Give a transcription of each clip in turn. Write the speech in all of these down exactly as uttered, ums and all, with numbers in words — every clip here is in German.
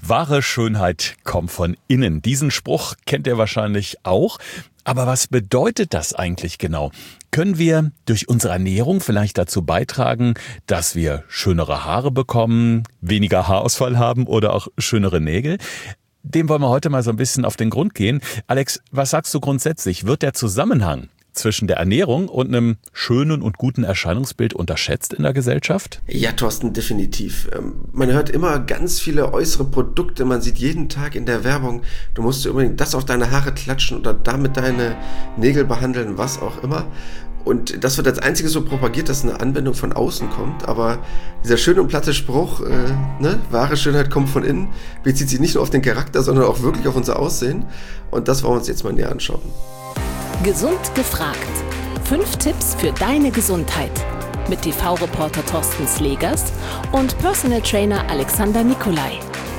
Wahre Schönheit kommt von innen. Diesen Spruch kennt ihr wahrscheinlich auch. Aber was bedeutet das eigentlich genau? Können wir durch unsere Ernährung vielleicht dazu beitragen, dass wir schönere Haare bekommen, weniger Haarausfall haben oder auch schönere Nägel? Dem wollen wir heute mal so ein bisschen auf den Grund gehen. Alex, was sagst du grundsätzlich? Wird der Zusammenhang zwischen der Ernährung und einem schönen und guten Erscheinungsbild unterschätzt in der Gesellschaft? Ja, Thorsten, definitiv. Man hört immer ganz viele äußere Produkte, man sieht jeden Tag in der Werbung, du musst unbedingt das auf deine Haare klatschen oder damit deine Nägel behandeln, was auch immer. Und das wird als einziges so propagiert, dass eine Anwendung von außen kommt. Aber dieser schöne und platte Spruch, äh, ne, wahre Schönheit kommt von innen, bezieht sich nicht nur auf den Charakter, sondern auch wirklich auf unser Aussehen. Und das wollen wir uns jetzt mal näher anschauen. Gesund gefragt. Fünf Tipps für deine Gesundheit. Mit T V-Reporter Thorsten Slegers und Personal Trainer Alexander Nikolai.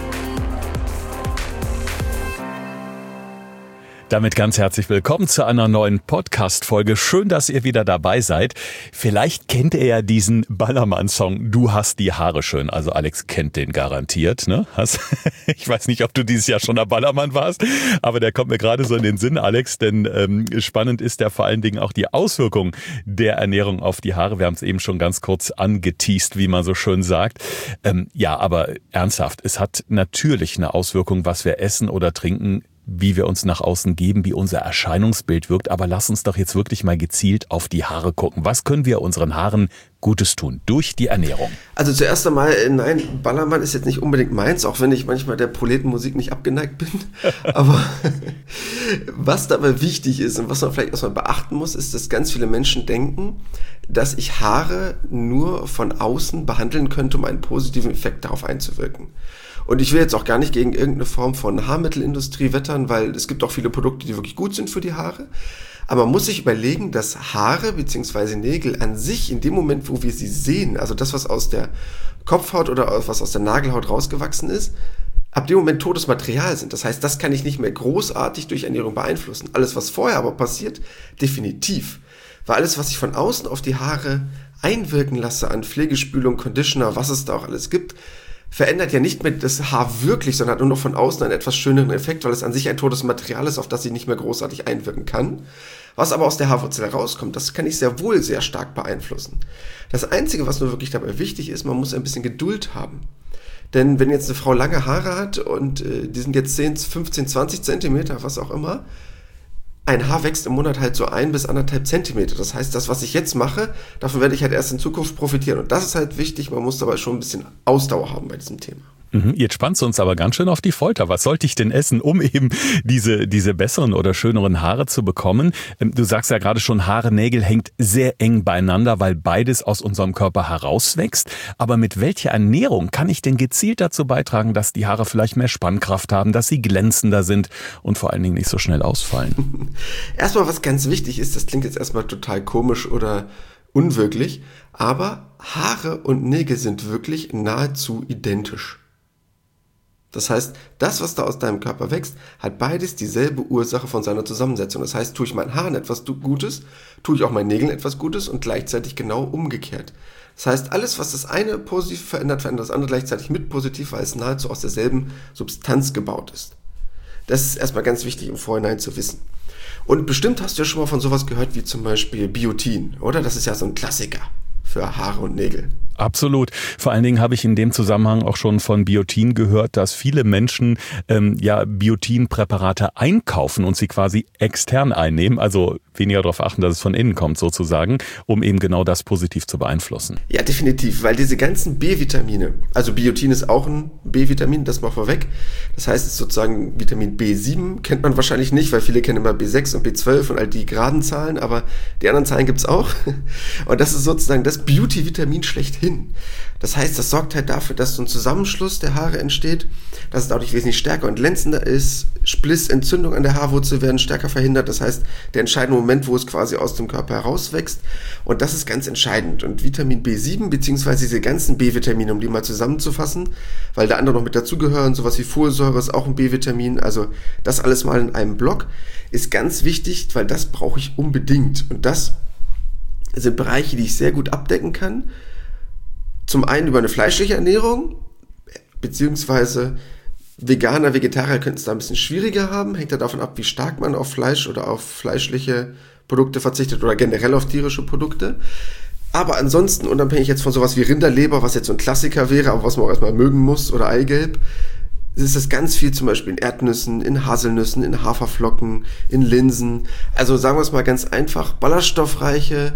Damit ganz herzlich willkommen zu einer neuen Podcast-Folge. Schön, dass ihr wieder dabei seid. Vielleicht kennt ihr ja diesen Ballermann-Song "Du hast die Haare schön". Also Alex kennt den garantiert, ne? Hast, ich weiß nicht, ob du dieses Jahr schon der Ballermann warst, aber der kommt mir gerade so in den Sinn, Alex. Denn ähm, spannend ist ja vor allen Dingen auch die Auswirkung der Ernährung auf die Haare. Wir haben es eben schon ganz kurz angeteast, wie man so schön sagt. Ähm, ja, aber ernsthaft, es hat natürlich eine Auswirkung, was wir essen oder trinken, wie wir uns nach außen geben, wie unser Erscheinungsbild wirkt. Aber lass uns doch jetzt wirklich mal gezielt auf die Haare gucken. Was können wir unseren Haaren Gutes tun durch die Ernährung? Also zuerst einmal, nein, Ballermann ist jetzt nicht unbedingt meins, auch wenn ich manchmal der Proletenmusik nicht abgeneigt bin. Aber was dabei wichtig ist und was man vielleicht erstmal beachten muss, ist, dass ganz viele Menschen denken, dass ich Haare nur von außen behandeln könnte, um einen positiven Effekt darauf einzuwirken. Und ich will jetzt auch gar nicht gegen irgendeine Form von Haarmittelindustrie wettern, weil es gibt auch viele Produkte, die wirklich gut sind für die Haare. Aber man muss sich überlegen, dass Haare bzw. Nägel an sich in dem Moment, wo wir sie sehen, also das, was aus der Kopfhaut oder was aus der Nagelhaut rausgewachsen ist, ab dem Moment totes Material sind. Das heißt, das kann ich nicht mehr großartig durch Ernährung beeinflussen. Alles, was vorher aber passiert, definitiv. Weil alles, was ich von außen auf die Haare einwirken lasse, an Pflegespülung, Conditioner, was es da auch alles gibt, verändert ja nicht mehr das Haar wirklich, sondern hat nur noch von außen einen etwas schöneren Effekt, weil es an sich ein totes Material ist, auf das sie nicht mehr großartig einwirken kann. Was aber aus der Haarwurzel herauskommt, das kann ich sehr wohl sehr stark beeinflussen. Das Einzige, was nur wirklich dabei wichtig ist, man muss ein bisschen Geduld haben. Denn wenn jetzt eine Frau lange Haare hat und äh, die sind jetzt zehn, fünfzehn, zwanzig Zentimeter, was auch immer, ein Haar wächst im Monat halt so ein bis anderthalb Zentimeter. Das heißt, das, was ich jetzt mache, davon werde ich halt erst in Zukunft profitieren. Und das ist halt wichtig, man muss dabei schon ein bisschen Ausdauer haben bei diesem Thema. Jetzt spannst du uns aber ganz schön auf die Folter. Was sollte ich denn essen, um eben diese diese besseren oder schöneren Haare zu bekommen? Du sagst ja gerade schon, Haare, Nägel hängt sehr eng beieinander, weil beides aus unserem Körper herauswächst. Aber mit welcher Ernährung kann ich denn gezielt dazu beitragen, dass die Haare vielleicht mehr Spannkraft haben, dass sie glänzender sind und vor allen Dingen nicht so schnell ausfallen? Erstmal, was ganz wichtig ist, das klingt jetzt erstmal total komisch oder unwirklich, aber Haare und Nägel sind wirklich nahezu identisch. Das heißt, das, was da aus deinem Körper wächst, hat beides dieselbe Ursache von seiner Zusammensetzung. Das heißt, tue ich meinen Haaren etwas Gutes, tue ich auch meinen Nägeln etwas Gutes und gleichzeitig genau umgekehrt. Das heißt, alles, was das eine positiv verändert, verändert das andere gleichzeitig mit positiv, weil es nahezu aus derselben Substanz gebaut ist. Das ist erstmal ganz wichtig im Vorhinein zu wissen. Und bestimmt hast du ja schon mal von sowas gehört wie zum Beispiel Biotin, oder? Das ist ja so ein Klassiker für Haare und Nägel. Absolut. Vor allen Dingen habe ich in dem Zusammenhang auch schon von Biotin gehört, dass viele Menschen ähm, ja Biotin-Präparate einkaufen und sie quasi extern einnehmen, also weniger darauf achten, dass es von innen kommt sozusagen, um eben genau das positiv zu beeinflussen. Ja, definitiv, weil diese ganzen B-Vitamine, also Biotin ist auch ein B-Vitamin, das mal vorweg, das heißt, es ist sozusagen Vitamin B sieben, kennt man wahrscheinlich nicht, weil viele kennen immer B sechs und B zwölf und all die geraden Zahlen, aber die anderen Zahlen gibt's auch. Und das ist sozusagen das Beauty-Vitamin schlechthin. Das heißt, das sorgt halt dafür, dass so ein Zusammenschluss der Haare entsteht, dass es dadurch wesentlich stärker und glänzender ist. Spliss, Entzündung an der Haarwurzel werden stärker verhindert. Das heißt, der entscheidende Moment, wo es quasi aus dem Körper herauswächst. Und das ist ganz entscheidend. Und Vitamin B sieben, beziehungsweise diese ganzen B-Vitamine, um die mal zusammenzufassen, weil da andere noch mit dazugehören, sowas wie Folsäure ist auch ein B-Vitamin. Also das alles mal in einem Block ist ganz wichtig, weil das brauche ich unbedingt. Und das sind Bereiche, die ich sehr gut abdecken kann. Zum einen über eine fleischliche Ernährung, beziehungsweise Veganer, Vegetarier könnten es da ein bisschen schwieriger haben. Hängt ja davon ab, wie stark man auf Fleisch oder auf fleischliche Produkte verzichtet oder generell auf tierische Produkte. Aber ansonsten, unabhängig jetzt von sowas wie Rinderleber, was jetzt so ein Klassiker wäre, aber was man auch erstmal mögen muss, oder Eigelb, ist das ganz viel zum Beispiel in Erdnüssen, in Haselnüssen, in Haferflocken, in Linsen. Also sagen wir es mal ganz einfach, ballaststoffreiche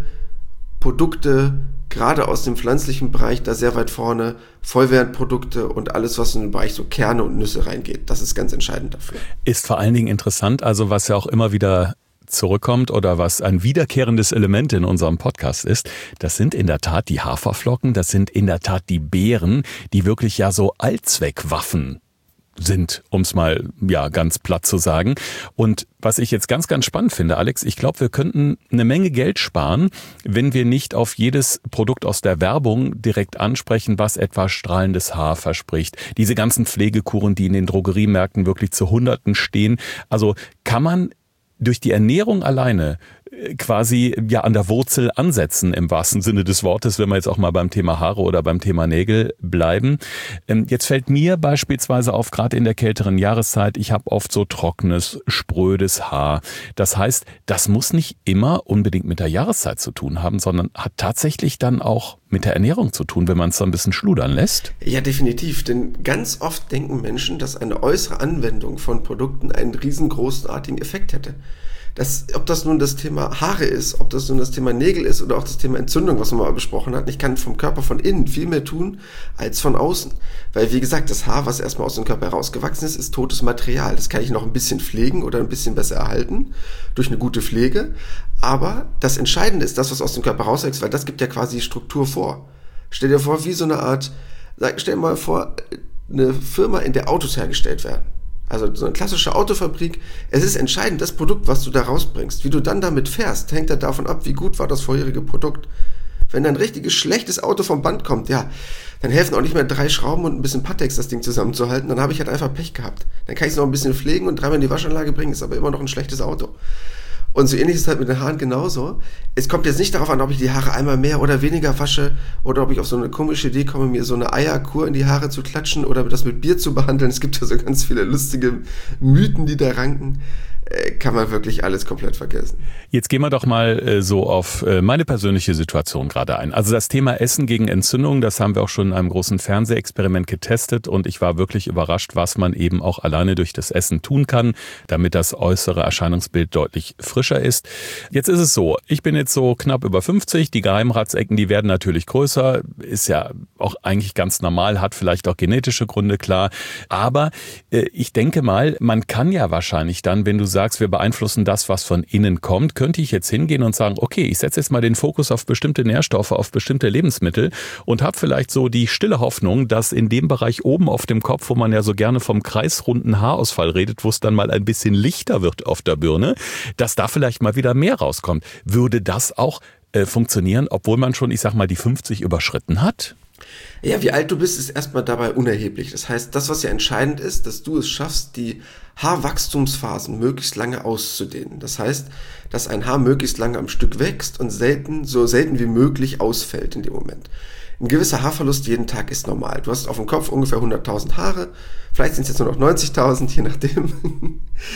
Produkte, gerade aus dem pflanzlichen Bereich, da sehr weit vorne, Vollwertprodukte und alles, was in den Bereich so Kerne und Nüsse reingeht. Das ist ganz entscheidend dafür. Ist vor allen Dingen interessant, also was ja auch immer wieder zurückkommt oder was ein wiederkehrendes Element in unserem Podcast ist, das sind in der Tat die Haferflocken, das sind in der Tat die Beeren, die wirklich ja so Allzweckwaffen sind, um es mal ja ganz platt zu sagen. Und was ich jetzt ganz, ganz spannend finde, Alex, ich glaube, wir könnten eine Menge Geld sparen, wenn wir nicht auf jedes Produkt aus der Werbung direkt ansprechen, was etwa strahlendes Haar verspricht. Diese ganzen Pflegekuren, die in den Drogeriemärkten wirklich zu Hunderten stehen. Also kann man durch die Ernährung alleine quasi ja an der Wurzel ansetzen, im wahrsten Sinne des Wortes, wenn wir jetzt auch mal beim Thema Haare oder beim Thema Nägel bleiben. Jetzt fällt mir beispielsweise auf, gerade in der kälteren Jahreszeit, ich habe oft so trockenes, sprödes Haar. Das heißt, das muss nicht immer unbedingt mit der Jahreszeit zu tun haben, sondern hat tatsächlich dann auch mit der Ernährung zu tun, wenn man es so ein bisschen schludern lässt? Ja, definitiv, denn ganz oft denken Menschen, dass eine äußere Anwendung von Produkten einen riesengroßartigen Effekt hätte. Das, ob das nun das Thema Haare ist, ob das nun das Thema Nägel ist oder auch das Thema Entzündung, was man mal besprochen hat. Ich kann vom Körper von innen viel mehr tun als von außen. Weil, wie gesagt, das Haar, was erstmal aus dem Körper herausgewachsen ist, ist totes Material. Das kann ich noch ein bisschen pflegen oder ein bisschen besser erhalten durch eine gute Pflege. Aber das Entscheidende ist das, was aus dem Körper rauswächst, weil das gibt ja quasi Struktur vor. Stell dir vor, wie so eine Art, stell dir mal vor, eine Firma, in der Autos hergestellt werden. Also so eine klassische Autofabrik, es ist entscheidend, das Produkt, was du da rausbringst. Wie du dann damit fährst, hängt ja davon ab, wie gut war das vorherige Produkt. Wenn ein richtiges schlechtes Auto vom Band kommt, ja, dann helfen auch nicht mehr drei Schrauben und ein bisschen Pattex, das Ding zusammenzuhalten. Dann habe ich halt einfach Pech gehabt. Dann kann ich es noch ein bisschen pflegen und dreimal in die Waschanlage bringen, ist aber immer noch ein schlechtes Auto. Und so ähnlich ist es halt mit den Haaren genauso. Es kommt jetzt nicht darauf an, ob ich die Haare einmal mehr oder weniger wasche oder ob ich auf so eine komische Idee komme, mir so eine Eierkur in die Haare zu klatschen oder das mit Bier zu behandeln. Es gibt ja so ganz viele lustige Mythen, die da ranken. Kann man wirklich alles komplett vergessen. Jetzt gehen wir doch mal äh, so auf äh, meine persönliche Situation gerade ein. Also das Thema Essen gegen Entzündung, das haben wir auch schon in einem großen Fernsehexperiment getestet und ich war wirklich überrascht, was man eben auch alleine durch das Essen tun kann, damit das äußere Erscheinungsbild deutlich frischer ist. Jetzt ist es so, ich bin jetzt so knapp über fünfzig, die Geheimratsecken, die werden natürlich größer, ist ja auch eigentlich ganz normal, hat vielleicht auch genetische Gründe, klar. Aber äh, ich denke mal, man kann ja wahrscheinlich dann, wenn du sagst, wir beeinflussen das, was von innen kommt, könnte ich jetzt hingehen und sagen, okay, ich setze jetzt mal den Fokus auf bestimmte Nährstoffe, auf bestimmte Lebensmittel und habe vielleicht so die stille Hoffnung, dass in dem Bereich oben auf dem Kopf, wo man ja so gerne vom kreisrunden Haarausfall redet, wo es dann mal ein bisschen lichter wird auf der Birne, dass da vielleicht mal wieder mehr rauskommt. Würde das auch äh, funktionieren, obwohl man schon, ich sag mal, die fünfzig überschritten hat? Ja, wie alt du bist, ist erstmal dabei unerheblich. Das heißt, das, was ja entscheidend ist, dass du es schaffst, die Haarwachstumsphasen möglichst lange auszudehnen. Das heißt, dass ein Haar möglichst lange am Stück wächst und selten, so selten wie möglich ausfällt in dem Moment. Ein gewisser Haarverlust jeden Tag ist normal. Du hast auf dem Kopf ungefähr hunderttausend Haare, vielleicht sind es jetzt nur noch neunzigtausend, je nachdem,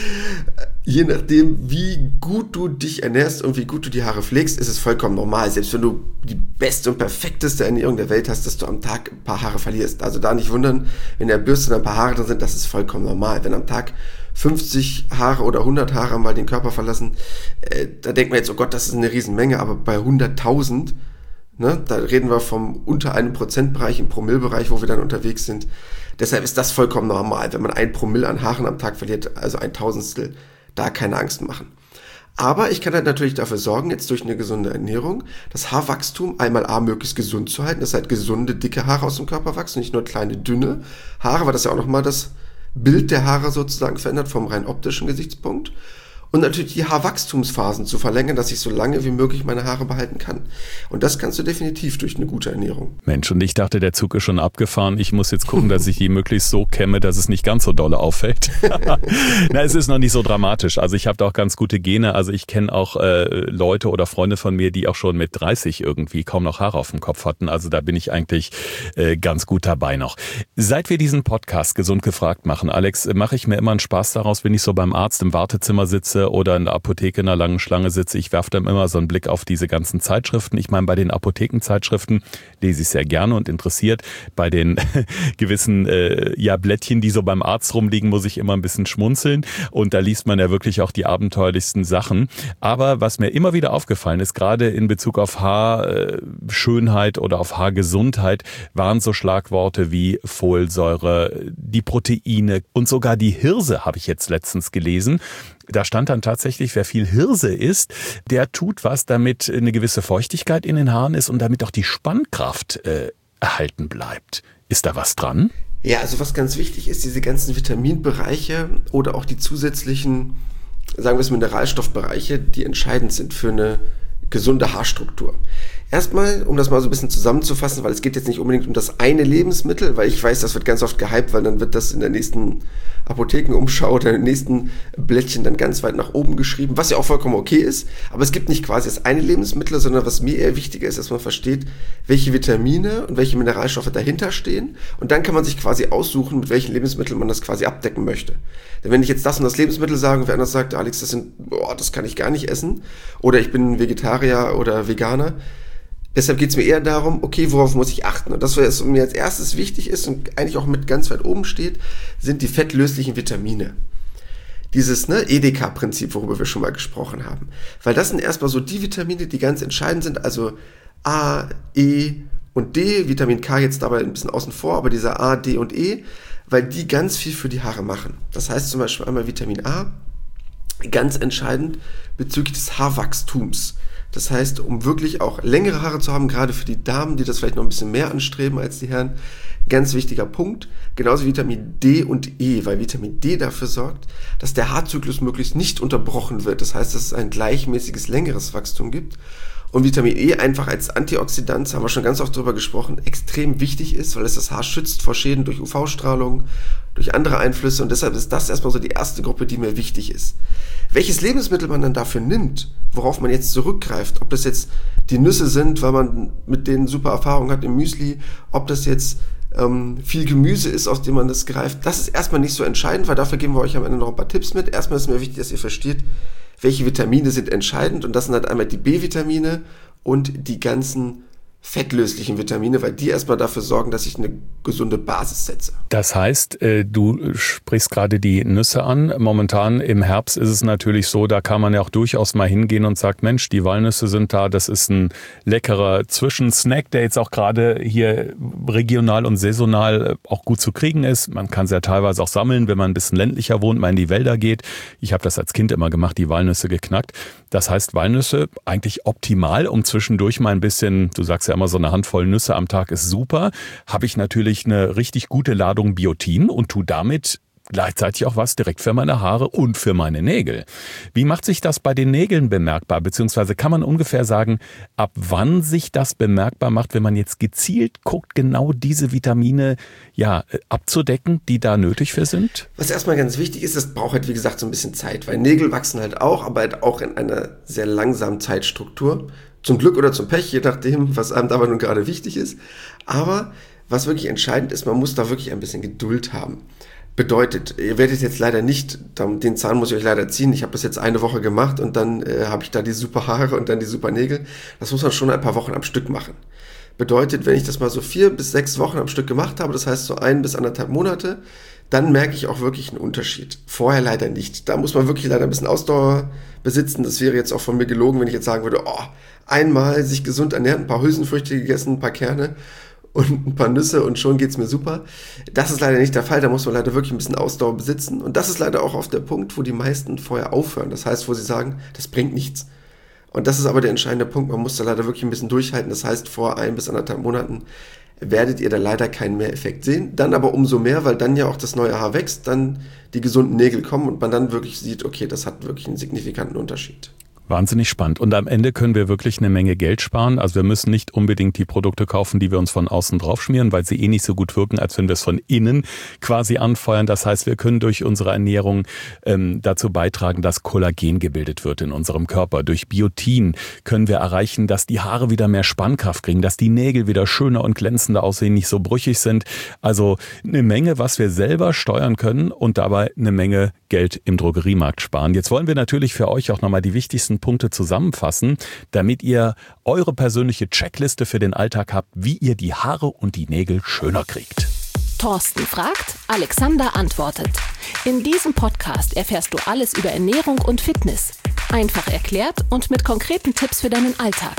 je nachdem, wie gut du dich ernährst und wie gut du die Haare pflegst, ist es vollkommen normal. Selbst wenn du die beste und perfekteste Ernährung der Welt hast, dass du am Tag ein paar Haare verlierst. Also da nicht wundern, wenn in der Bürste ein paar Haare drin sind, das ist vollkommen normal. Wenn am Tag fünfzig Haare oder hundert Haare mal den Körper verlassen, äh, da denkt man jetzt, oh Gott, das ist eine Riesenmenge, aber bei hunderttausend, ne, da reden wir vom unter einem Prozentbereich, im Promillebereich, wo wir dann unterwegs sind. Deshalb ist das vollkommen normal, wenn man ein Promille an Haaren am Tag verliert, also ein Tausendstel, da keine Angst machen. Aber ich kann halt natürlich dafür sorgen, jetzt durch eine gesunde Ernährung, das Haarwachstum einmal A, möglichst gesund zu halten, dass halt gesunde, dicke Haare aus dem Körper wachsen, nicht nur kleine, dünne Haare, weil das ja auch nochmal das Bild der Haare sozusagen verändert vom rein optischen Gesichtspunkt. Und natürlich die Haarwachstumsphasen zu verlängern, dass ich so lange wie möglich meine Haare behalten kann. Und das kannst du definitiv durch eine gute Ernährung. Mensch, und ich dachte, der Zug ist schon abgefahren. Ich muss jetzt gucken, dass ich die möglichst so kämme, dass es nicht ganz so dolle auffällt. Na, es ist noch nicht so dramatisch. Also ich habe da auch ganz gute Gene. Also ich kenne auch äh, Leute oder Freunde von mir, die auch schon mit dreißig irgendwie kaum noch Haare auf dem Kopf hatten. Also da bin ich eigentlich äh, ganz gut dabei noch. Seit wir diesen Podcast Gesund gefragt machen, Alex, mache ich mir immer einen Spaß daraus, wenn ich so beim Arzt im Wartezimmer sitze oder in der Apotheke in einer langen Schlange sitze. Ich werfe dann immer so einen Blick auf diese ganzen Zeitschriften. Ich meine, bei den Apothekenzeitschriften lese ich sehr gerne und interessiert. Bei den gewissen äh, ja, Blättchen, die so beim Arzt rumliegen, muss ich immer ein bisschen schmunzeln. Und da liest man ja wirklich auch die abenteuerlichsten Sachen. Aber was mir immer wieder aufgefallen ist, gerade in Bezug auf Haarschönheit oder auf Haargesundheit, waren so Schlagworte wie Folsäure, die Proteine und sogar die Hirse habe ich jetzt letztens gelesen. Da stand dann tatsächlich, wer viel Hirse isst, der tut was, damit eine gewisse Feuchtigkeit in den Haaren ist und damit auch die Spannkraft äh, erhalten bleibt. Ist da was dran? Ja, also was ganz wichtig ist, diese ganzen Vitaminbereiche oder auch die zusätzlichen, sagen wir es, Mineralstoffbereiche, die entscheidend sind für eine gesunde Haarstruktur. Erstmal, um das mal so ein bisschen zusammenzufassen, weil es geht jetzt nicht unbedingt um das eine Lebensmittel, weil ich weiß, das wird ganz oft gehypt, weil dann wird das in der nächsten Apothekenumschau oder im nächsten Blättchen dann ganz weit nach oben geschrieben, was ja auch vollkommen okay ist. Aber es gibt nicht quasi das eine Lebensmittel, sondern was mir eher wichtiger ist, dass man versteht, welche Vitamine und welche Mineralstoffe dahinter stehen. Und dann kann man sich quasi aussuchen, mit welchen Lebensmitteln man das quasi abdecken möchte. Denn wenn ich jetzt das und das Lebensmittel sage und wer anders sagt, Alex, das sind, boah, das kann ich gar nicht essen, oder ich bin Vegetarier oder Veganer, deshalb geht es mir eher darum, okay, worauf muss ich achten? Und das, was mir als erstes wichtig ist und eigentlich auch mit ganz weit oben steht, sind die fettlöslichen Vitamine. Dieses ne, E D K-Prinzip, worüber wir schon mal gesprochen haben. Weil das sind erstmal so die Vitamine, die ganz entscheidend sind, also A, E und D, Vitamin K jetzt dabei ein bisschen außen vor, aber dieser A, D und E, weil die ganz viel für die Haare machen. Das heißt zum Beispiel einmal Vitamin A, ganz entscheidend bezüglich des Haarwachstums. Das heißt, um wirklich auch längere Haare zu haben, gerade für die Damen, die das vielleicht noch ein bisschen mehr anstreben als die Herren, ganz wichtiger Punkt. Genauso Vitamin D und E, weil Vitamin D dafür sorgt, dass der Haarzyklus möglichst nicht unterbrochen wird. Das heißt, dass es ein gleichmäßiges, längeres Wachstum gibt. Und Vitamin E einfach als Antioxidant, haben wir schon ganz oft drüber gesprochen, extrem wichtig ist, weil es das Haar schützt vor Schäden durch U V-Strahlung, durch andere Einflüsse. Und deshalb ist das erstmal so die erste Gruppe, die mir wichtig ist. Welches Lebensmittel man dann dafür nimmt, worauf man jetzt zurückgreift, ob das jetzt die Nüsse sind, weil man mit denen super Erfahrung hat im Müsli, ob das jetzt ähm, viel Gemüse ist, aus dem man das greift, das ist erstmal nicht so entscheidend, weil dafür geben wir euch am Ende noch ein paar Tipps mit. Erstmal ist mir wichtig, dass ihr versteht, welche Vitamine sind entscheidend, und das sind halt einmal die B-Vitamine und die ganzen fettlöslichen Vitamine, weil die erstmal dafür sorgen, dass ich eine gesunde Basis setze. Das heißt, du sprichst gerade die Nüsse an. Momentan im Herbst ist es natürlich so, da kann man ja auch durchaus mal hingehen und sagt, Mensch, die Walnüsse sind da, das ist ein leckerer Zwischensnack, der jetzt auch gerade hier regional und saisonal auch gut zu kriegen ist. Man kann es ja teilweise auch sammeln, wenn man ein bisschen ländlicher wohnt, mal in die Wälder geht. Ich habe das als Kind immer gemacht, die Walnüsse geknackt. Das heißt, Walnüsse eigentlich optimal, um zwischendurch mal ein bisschen, du sagst ja immer, so eine Handvoll Nüsse am Tag ist super, habe ich natürlich eine richtig gute Ladung Biotin und tue damit gleichzeitig auch was direkt für meine Haare und für meine Nägel. Wie macht sich das bei den Nägeln bemerkbar? Beziehungsweise kann man ungefähr sagen, ab wann sich das bemerkbar macht, wenn man jetzt gezielt guckt, genau diese Vitamine ja abzudecken, die da nötig für sind? Was erstmal ganz wichtig ist, das braucht halt wie gesagt so ein bisschen Zeit, weil Nägel wachsen halt auch, aber halt auch in einer sehr langsamen Zeitstruktur. Zum Glück oder zum Pech, je nachdem, was einem dabei nun gerade wichtig ist. Aber was wirklich entscheidend ist, man muss da wirklich ein bisschen Geduld haben. Bedeutet, ihr werdet jetzt leider nicht, den Zahn muss ich euch leider ziehen, ich habe das jetzt eine Woche gemacht und dann äh, habe ich da die super Haare und dann die super Nägel. Das muss man schon ein paar Wochen am Stück machen. Bedeutet, wenn ich das mal so vier bis sechs Wochen am Stück gemacht habe, das heißt so ein bis anderthalb Monate, dann merke ich auch wirklich einen Unterschied. Vorher leider nicht. Da muss man wirklich leider ein bisschen Ausdauer besitzen. Das wäre jetzt auch von mir gelogen, wenn ich jetzt sagen würde, oh, einmal sich gesund ernährt, ein paar Hülsenfrüchte gegessen, ein paar Kerne und ein paar Nüsse und schon geht's mir super. Das ist leider nicht der Fall, da muss man leider wirklich ein bisschen Ausdauer besitzen. Und das ist leider auch oft der Punkt, wo die meisten vorher aufhören. Das heißt, wo sie sagen, das bringt nichts. Und das ist aber der entscheidende Punkt, man muss da leider wirklich ein bisschen durchhalten. Das heißt, vor ein bis anderthalb Monaten werdet ihr da leider keinen Mehreffekt sehen. Dann aber umso mehr, weil dann ja auch das neue Haar wächst, dann die gesunden Nägel kommen und man dann wirklich sieht, okay, das hat wirklich einen signifikanten Unterschied. Wahnsinnig spannend. Und am Ende können wir wirklich eine Menge Geld sparen. Also wir müssen nicht unbedingt die Produkte kaufen, die wir uns von außen draufschmieren, weil sie eh nicht so gut wirken, als wenn wir es von innen quasi anfeuern. Das heißt, wir können durch unsere Ernährung ähm, dazu beitragen, dass Kollagen gebildet wird in unserem Körper. Durch Biotin können wir erreichen, dass die Haare wieder mehr Spannkraft kriegen, dass die Nägel wieder schöner und glänzender aussehen, nicht so brüchig sind. Also eine Menge, was wir selber steuern können und dabei eine Menge Geld im Drogeriemarkt sparen. Jetzt wollen wir natürlich für euch auch nochmal die wichtigsten Punkte zusammenfassen, damit ihr eure persönliche Checkliste für den Alltag habt, wie ihr die Haare und die Nägel schöner kriegt. Thorsten fragt, Alexander antwortet. In diesem Podcast erfährst du alles über Ernährung und Fitness. Einfach erklärt und mit konkreten Tipps für deinen Alltag.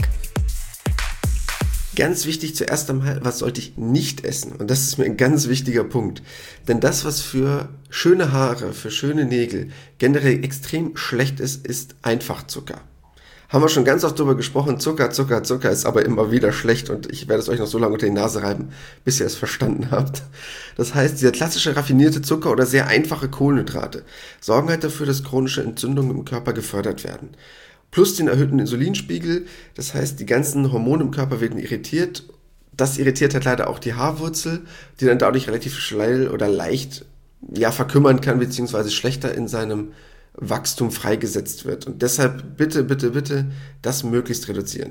Ganz wichtig zuerst einmal, was sollte ich nicht essen? Und das ist mir ein ganz wichtiger Punkt. Denn das, was für schöne Haare, für schöne Nägel generell extrem schlecht ist, ist Einfachzucker. Haben wir schon ganz oft drüber gesprochen, Zucker, Zucker, Zucker ist aber immer wieder schlecht und ich werde es euch noch so lange unter die Nase reiben, bis ihr es verstanden habt. Das heißt, dieser klassische raffinierte Zucker oder sehr einfache Kohlenhydrate sorgen halt dafür, dass chronische Entzündungen im Körper gefördert werden. Plus den erhöhten Insulinspiegel, das heißt, die ganzen Hormone im Körper werden irritiert. Das irritiert halt leider auch die Haarwurzel, die dann dadurch relativ schnell oder leicht ja, verkümmern kann, beziehungsweise schlechter in seinem Wachstum freigesetzt wird. Und deshalb bitte, bitte, bitte das möglichst reduzieren.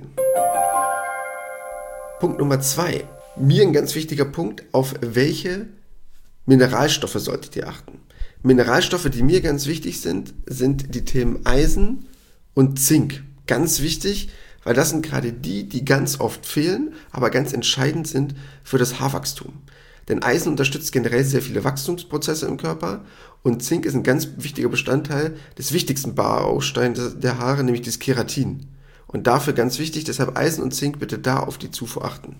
Punkt Nummer zwei. Mir ein ganz wichtiger Punkt, auf welche Mineralstoffe solltet ihr achten? Mineralstoffe, die mir ganz wichtig sind, sind die Themen Eisen und Zink. Ganz wichtig, weil das sind gerade die, die ganz oft fehlen, aber ganz entscheidend sind für das Haarwachstum. Denn Eisen unterstützt generell sehr viele Wachstumsprozesse im Körper und Zink ist ein ganz wichtiger Bestandteil des wichtigsten Bausteins der Haare, nämlich das Keratin. Und dafür ganz wichtig, deshalb Eisen und Zink bitte da auf die Zufuhr achten.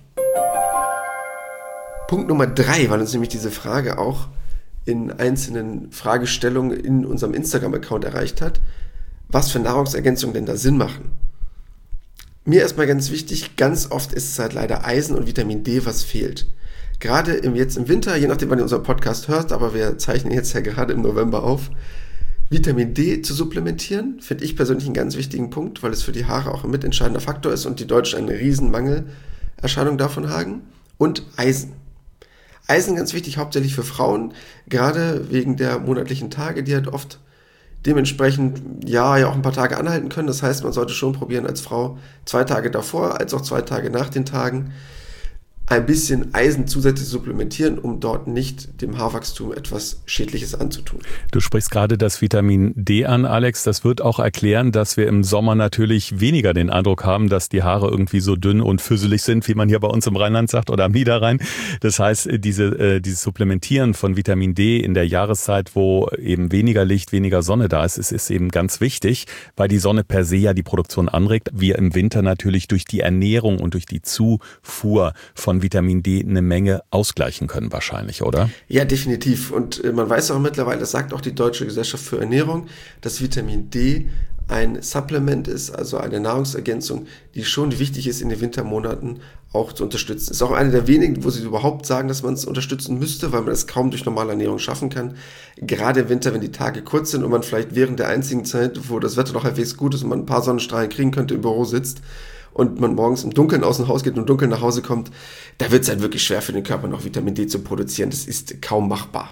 Punkt Nummer drei, weil uns nämlich diese Frage auch in einzelnen Fragestellungen in unserem Instagram-Account erreicht hat, was für Nahrungsergänzungen denn da Sinn machen. Mir erstmal ganz wichtig, ganz oft ist es halt leider Eisen und Vitamin D, was fehlt. Gerade im, jetzt im Winter, je nachdem wann ihr unseren Podcast hört, aber wir zeichnen jetzt ja gerade im November auf, Vitamin D zu supplementieren, finde ich persönlich einen ganz wichtigen Punkt, weil es für die Haare auch ein mitentscheidender Faktor ist und die Deutschen eine riesen Mangelerscheinung davon haben. Und Eisen. Eisen ganz wichtig, hauptsächlich für Frauen, gerade wegen der monatlichen Tage, die halt oft dementsprechend ja, ja auch ein paar Tage anhalten können. Das heißt, man sollte schon probieren, als Frau zwei Tage davor, als auch zwei Tage nach den Tagen ein bisschen Eisen zusätzlich supplementieren, um dort nicht dem Haarwachstum etwas Schädliches anzutun. Du sprichst gerade das Vitamin D an, Alex. Das wird auch erklären, dass wir im Sommer natürlich weniger den Eindruck haben, dass die Haare irgendwie so dünn und füsselig sind, wie man hier bei uns im Rheinland sagt oder am Niederrhein. Das heißt, diese, äh, dieses Supplementieren von Vitamin D in der Jahreszeit, wo eben weniger Licht, weniger Sonne da ist, ist, ist eben ganz wichtig, weil die Sonne per se ja die Produktion anregt. Wir im Winter natürlich durch die Ernährung und durch die Zufuhr von Vitamin D eine Menge ausgleichen können wahrscheinlich, oder? Ja, definitiv. Und äh, man weiß auch mittlerweile, das sagt auch die Deutsche Gesellschaft für Ernährung, dass Vitamin D ein Supplement ist, also eine Nahrungsergänzung, die schon wichtig ist, in den Wintermonaten auch zu unterstützen. Ist auch eine der wenigen, wo sie überhaupt sagen, dass man es unterstützen müsste, weil man es kaum durch normale Ernährung schaffen kann. Gerade im Winter, wenn die Tage kurz sind und man vielleicht während der einzigen Zeit, wo das Wetter noch halbwegs gut ist und man ein paar Sonnenstrahlen kriegen könnte, im Büro sitzt und man morgens im Dunkeln aus dem Haus geht und im Dunkeln nach Hause kommt, da wird es halt wirklich schwer für den Körper, noch Vitamin D zu produzieren. Das ist kaum machbar.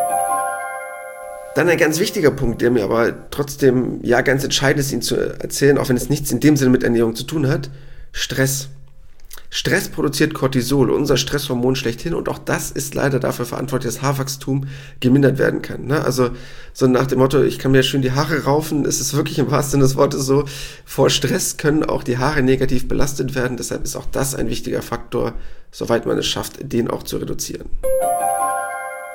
Dann ein ganz wichtiger Punkt, der mir aber trotzdem ja ganz entscheidend ist, ihn zu erzählen, auch wenn es nichts in dem Sinne mit Ernährung zu tun hat: Stress. Stress produziert Cortisol, unser Stresshormon schlechthin, und auch das ist leider dafür verantwortlich, dass Haarwachstum gemindert werden kann. Ne? Also so nach dem Motto, ich kann mir schön die Haare raufen, ist es wirklich im wahrsten Sinne des Wortes so, vor Stress können auch die Haare negativ belastet werden, deshalb ist auch das ein wichtiger Faktor, soweit man es schafft, den auch zu reduzieren.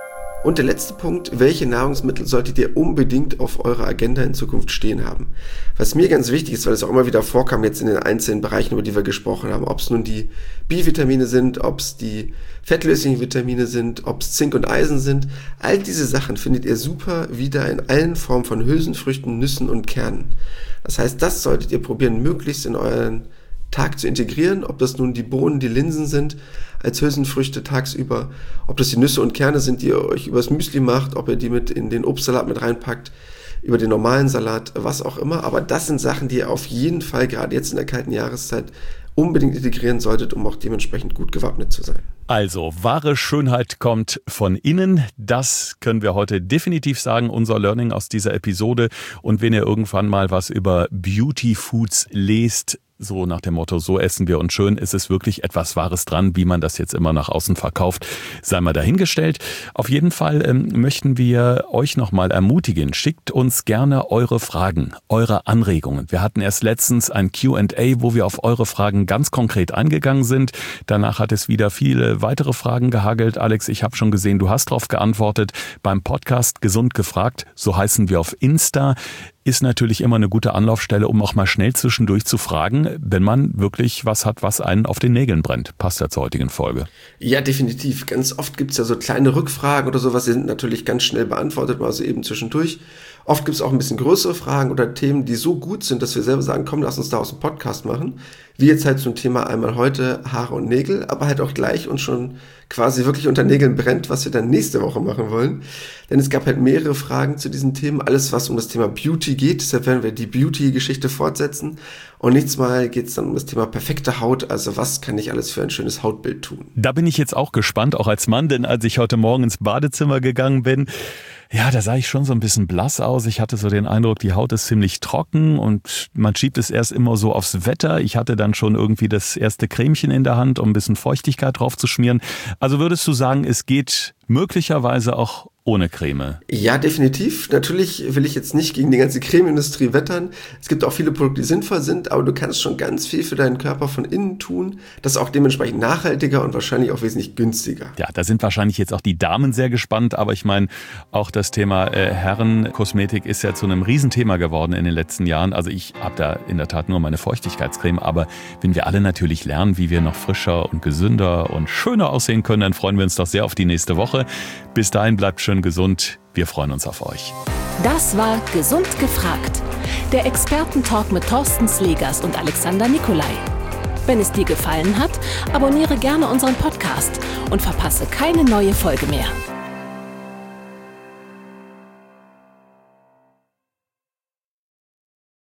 Und der letzte Punkt, welche Nahrungsmittel solltet ihr unbedingt auf eurer Agenda in Zukunft stehen haben? Was mir ganz wichtig ist, weil es auch immer wieder vorkam jetzt in den einzelnen Bereichen, über die wir gesprochen haben, ob es nun die B-Vitamine sind, ob es die fettlöslichen Vitamine sind, ob es Zink und Eisen sind, all diese Sachen findet ihr super wieder in allen Formen von Hülsenfrüchten, Nüssen und Kernen. Das heißt, das solltet ihr probieren, möglichst in euren Tag zu integrieren, ob das nun die Bohnen, die Linsen sind, als Hülsenfrüchte tagsüber, ob das die Nüsse und Kerne sind, die ihr euch übers Müsli macht, ob ihr die mit in den Obstsalat mit reinpackt, über den normalen Salat, was auch immer. Aber das sind Sachen, die ihr auf jeden Fall gerade jetzt in der kalten Jahreszeit unbedingt integrieren solltet, um auch dementsprechend gut gewappnet zu sein. Also, wahre Schönheit kommt von innen. Das können wir heute definitiv sagen, unser Learning aus dieser Episode. Und wenn ihr irgendwann mal was über Beauty Foods lest, so nach dem Motto, so essen wir uns schön, ist es wirklich etwas Wahres dran, wie man das jetzt immer nach außen verkauft, sei mal dahingestellt. Auf jeden Fall ähm, möchten wir euch nochmal ermutigen, schickt uns gerne eure Fragen, eure Anregungen. Wir hatten erst letztens ein Q and A, wo wir auf eure Fragen ganz konkret eingegangen sind. Danach hat es wieder viele weitere Fragen gehagelt. Alex, ich habe schon gesehen, du hast darauf geantwortet. Beim Podcast Gesund gefragt, so heißen wir auf Insta, ist natürlich immer eine gute Anlaufstelle, um auch mal schnell zwischendurch zu fragen, wenn man wirklich was hat, was einen auf den Nägeln brennt. Passt ja zur heutigen Folge. Ja, definitiv. Ganz oft gibt es ja so kleine Rückfragen oder sowas, die sind natürlich ganz schnell beantwortet, mal so eben zwischendurch. Oft gibt es auch ein bisschen größere Fragen oder Themen, die so gut sind, dass wir selber sagen, komm, lass uns da aus dem Podcast machen. Wie jetzt halt zum Thema einmal heute Haare und Nägel, aber halt auch gleich und schon quasi wirklich unter Nägeln brennt, was wir dann nächste Woche machen wollen. Denn es gab halt mehrere Fragen zu diesen Themen, alles was um das Thema Beauty geht, deshalb werden wir die Beauty-Geschichte fortsetzen. Und nächstes Mal geht es dann um das Thema perfekte Haut, also was kann ich alles für ein schönes Hautbild tun. Da bin ich jetzt auch gespannt, auch als Mann, denn als ich heute Morgen ins Badezimmer gegangen bin, ja, da sah ich schon so ein bisschen blass aus. Ich hatte so den Eindruck, die Haut ist ziemlich trocken und man schiebt es erst immer so aufs Wetter. Ich hatte dann schon irgendwie das erste Cremchen in der Hand, um ein bisschen Feuchtigkeit drauf zu schmieren. Also würdest du sagen, es geht möglicherweise auch ohne Creme? Ja, definitiv. Natürlich will ich jetzt nicht gegen die ganze Cremeindustrie wettern. Es gibt auch viele Produkte, die sinnvoll sind, aber du kannst schon ganz viel für deinen Körper von innen tun. Das ist auch dementsprechend nachhaltiger und wahrscheinlich auch wesentlich günstiger. Ja, da sind wahrscheinlich jetzt auch die Damen sehr gespannt, aber ich meine, auch das Thema äh, Herrenkosmetik ist ja zu einem Riesenthema geworden in den letzten Jahren. Also ich habe da in der Tat nur meine Feuchtigkeitscreme, aber wenn wir alle natürlich lernen, wie wir noch frischer und gesünder und schöner aussehen können, dann freuen wir uns doch sehr auf die nächste Woche. Bis dahin bleibt schön gesund. Wir freuen uns auf euch. Das war Gesund gefragt. Der Expertentalk mit Thorsten Slegers und Alexander Nikolai. Wenn es dir gefallen hat, abonniere gerne unseren Podcast und verpasse keine neue Folge mehr.